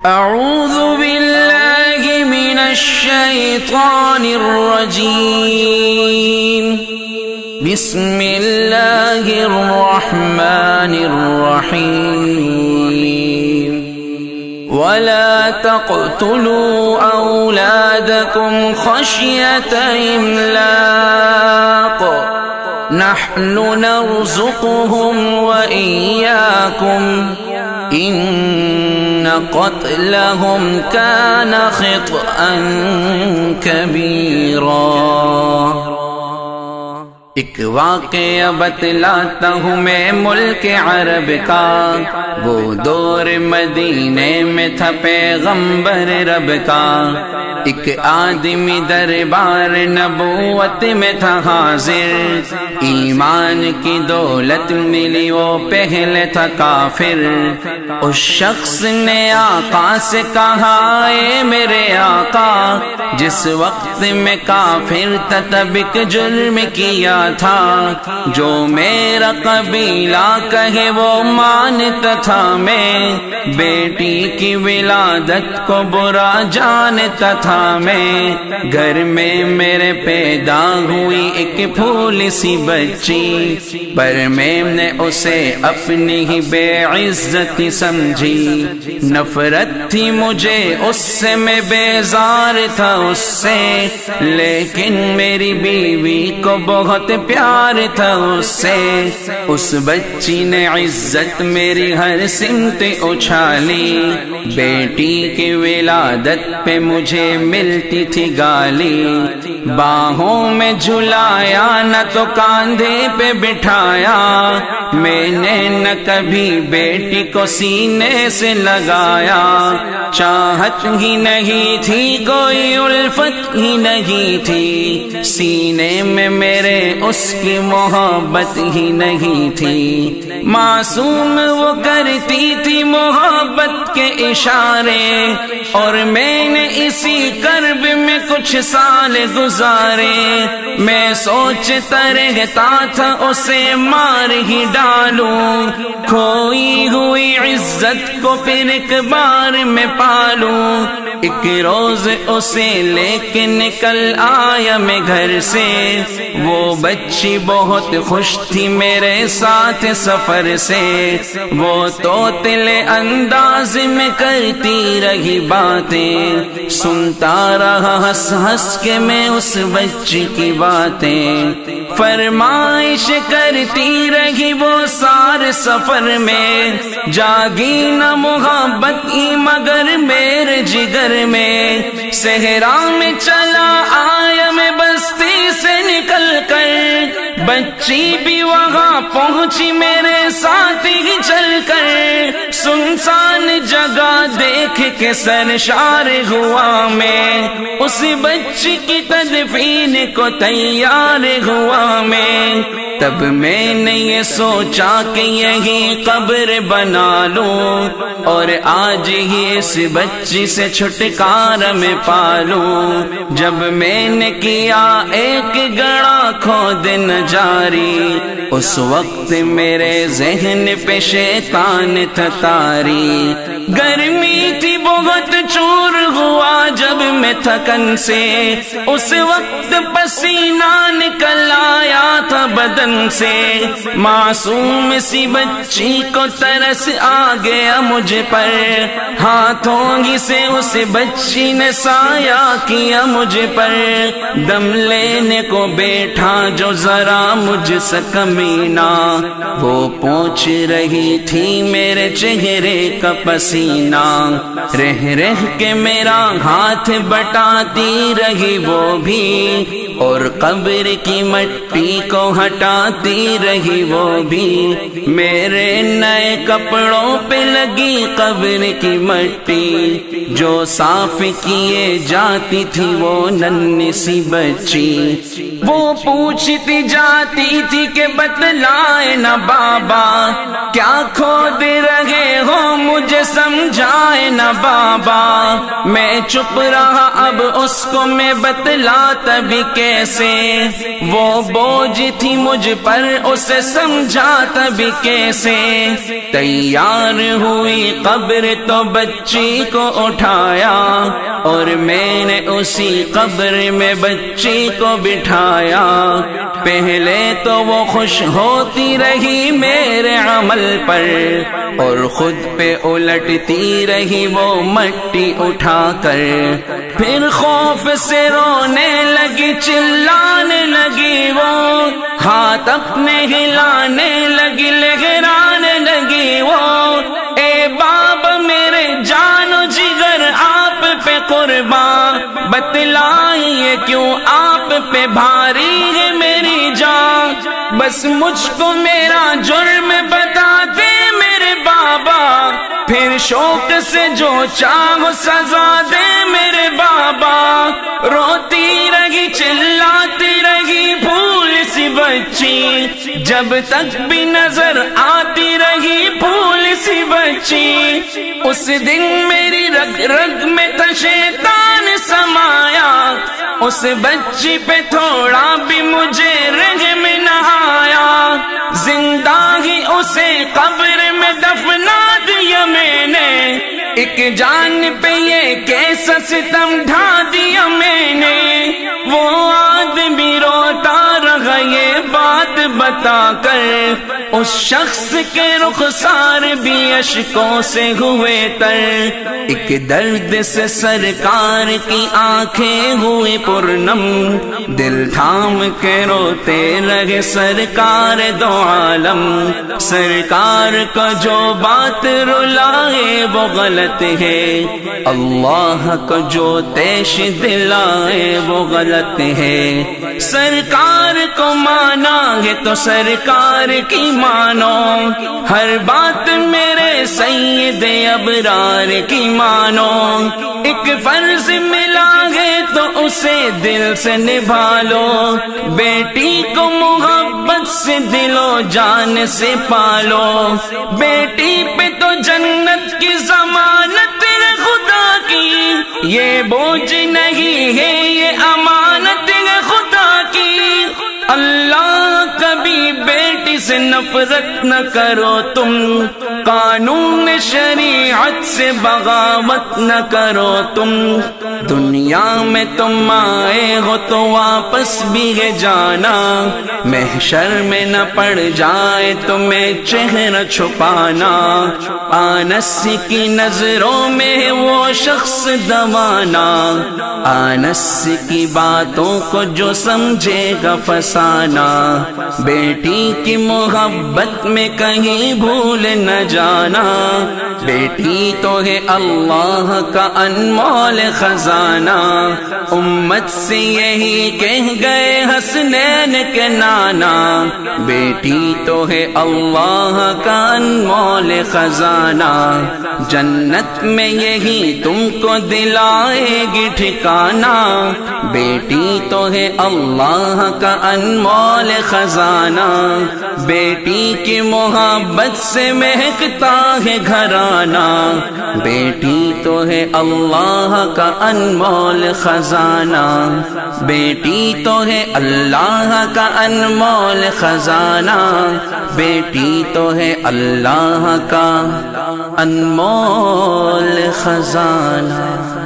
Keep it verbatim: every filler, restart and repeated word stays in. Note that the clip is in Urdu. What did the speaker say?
اعوذ باللہ من الشیطان الرجیم بسم اللہ الرحمن الرحیم ولا تقتلوا اولادکم خشیۃ املاق نحن نرزقهم وإياكم إن قتلهم كان خطأ كبيرا۔ ایک واقعہ بتلاتا ہوں میں ملک عرب کا، وہ دور مدینے میں تھا پیغمبر رب کا۔ ایک آدمی دربار نبوت میں تھا حاضر، ایمان کی دولت ملی وہ پہلے تھا کافر۔ اس شخص نے آقا سے کہا اے میرے آقا، جس وقت میں کافر تھا تب ایک جرم کیا تھا، جو میرا قبیلہ کہے وہ مانتا تھا میں، بیٹی کی ولادت کو برا جانتا تھا میں۔ گھر میں میرے پیدا ہوئی ایک پھول سی بچی، پر میں نے اسے اپنی ہی بے عزت سمجھی۔ نفرت تھی مجھے اس سے، میں بیزار تھا اس سے، لیکن میری بیوی کو بہت پیار تھا اس سے۔ اس بچی نے عزت میری ہر سمت اچھالی، بیٹی کی ولادت پہ مجھے ملتی تھی گالی۔ باہوں میں جھلایا نہ تو کاندھے پہ بٹھایا، میں نے نہ کبھی بیٹی کو سینے سے لگایا۔ چاہت ہی نہیں تھی کوئی الفت ہی نہیں تھی، سینے میں میرے اس کی محبت ہی نہیں تھی۔ معصوم وہ کرتی تھی محبت کے اشارے، اور میں نے اسی کرب میں کچھ سال گزارے۔ میں سوچتا رہتا تھا اسے مار ہی ڈالوں، کھوئی ہوئی عزت کو پھر ایک بار میں پالوں۔ ایک روز اسے لے کے نکل آیا میں گھر سے، وہ بچی بہت خوش تھی میرے ساتھ سفر سے۔ وہ توتلے انداز میں کرتی رہی باتیں، سنتا رہا ہنس ہنس کے میں اس بچی کی باتیں۔ فرمائش کرتی رہی وہ سار سفر میں، جاگی نہ محبت ہی مگر میرے جگر میں۔ صحرا میں چلا آیا میں بستی سے نکل کر، بچی بھی وہاں پہنچی میرے ساتھ ہی چل کر۔ سنسان جگہ دیکھ کے سرشار ہوا میں، اس بچی کی تدفین کو تیار ہوا میں۔ تب میں نے یہ سوچا کہ یہی قبر بنا لوں، اور آج ہی اس بچی سے چھٹکارا میں پالوں۔ جب میں نے کیا ایک گڑا کھود نہ جاری، اس وقت میرے ذہن پہ شیطان تھا طاری۔ گرمی تھی بہت چور ہوا جب میں تھکن سے، اس وقت پسینہ نکل آیا تھا بدن سے۔ معصوم سی بچی کو ترس آ گیا مجھ پر، ہاتھوں ہی سے اس بچی نے سایہ کیا مجھ پر۔ دم لینے کو بیٹھا جو ذرا مجھ سے کمینہ، وہ پوچھ رہی تھی میرے چہرے کا پسینہ۔ رہ رہ کے میرا ہاتھ بٹاتی رہی وہ بھی، اور قبر کی مٹی کو ہٹاتی رہی وہ بھی۔ میرے نئے کپڑوں پہ لگی قبر کی مٹی، جو صاف کیے جاتی تھی وہ ننھی سی بچی۔ وہ پوچھتی جاتی تھی کہ بتلائے نہ بابا، کیا کھود رہے ہو مجھے سمجھائے نہ بابا۔ میں چپ رہا، اب اس کو میں بتلاتا بھی کیسے، وہ بوجھ تھی مجھ پر اسے سمجھا تب کیسے، تیار ہوئی قبر تو بچی کو اٹھایا، اور میں نے اسی قبر میں بچی کو بٹھایا، پہلے تو وہ خوش ہوتی رہی میرے عمل پر، اور خود پہ الٹتی رہی وہ مٹی اٹھا کر، پھر خوف سے رونے لگی چلانے لگی وہ، ہاتھ اپنے ہلانے لگی لہرانے لگی وہ، اے باب میرے جان و جگر آپ پہ قربان، بتلائیے کیوں آپ پہ بھاری ہے میری جان، بس مجھ کو میرا جرم بتا دے میرے بابا، پھر شوق سے جو چاہو سزا دے میرے بابا، روتی رہی چلاتی رہی پھول سی بچی، جب تک بھی نظر آتی رہی پھول سی بچی، اس دن میری رگ رگ میں تھا شیطان سمایا، اس بچی پہ تھوڑا بھی مجھے رحم نہ آیا، زندہ ہی اسے قبر میں دفنا دیا میں نے، ایک جان پہ یہ کیسا ستم ڈھا دیا میں نے، وہ آدمی روتا رہا یہ بات بتا کر، اس شخص کے رخسار بھی اشکوں سے ہوئے تر، ایک درد سے سرکار کی آنکھیں ہوئی پرنم، دل تھام کے روتے رہے سرکار دو عالم، سرکار کا جو بات رلائے وہ غلط ہے، اللہ کا جو تیش دلائے وہ غلط ہے، سرکار کو مانا ہے تو سرکار کی مانو، ہر بات میرے سید ابرار کی مانو، ایک فرض ملا ہے تو اسے دل سے نبھا لو، بیٹی کو محبت سے دل و جان سے پالو، بیٹی پہ تو جنت کی ضمانت ہے خدا کی، یہ بوجھ نہیں ہے یہ امانت ہے خدا کی، اللہ کبھی بیٹی سے نفرت نہ کرو تم، قانون شریعت سے بغاوت نہ کرو تم، دنیا میں تم آئے ہو تو واپس بھی ہے جانا، محشر میں نہ پڑ جائے تمہیں چہرہ چھپانا، آنس کی نظروں میں وہ شخص دوانا، آنس کی باتوں کو جو سمجھے گا فسانا، بیٹی کی محبت میں کہیں بھول نہ جانا، بیٹی تو ہے اللہ کا انمول خزانہ، امت سے یہی کہہ گئے حسنین کے نانا، بیٹی تو ہے اللہ کا انمول خزانہ، جنت میں یہی تم کو دلائے گی ٹھکانہ، بیٹی تو ہے اللہ کا انمول خزانہ، بیٹی کی محبت سے مہکتا ہے گھرانہ، بیٹی تو ہے اللہ کا انمول خزانہ، بیٹی تو ہے اللہ کا انمول خزانہ، بیٹی تو ہے اللہ کا انمول خزانہ۔